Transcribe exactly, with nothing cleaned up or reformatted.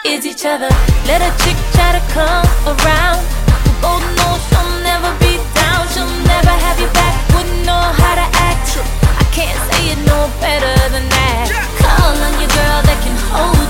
is each other. Let a chick try to come around. We both know she'll never be down. She'll never have you back, wouldn't know how to act. I can't say it no better than that. Call on your girl that can hold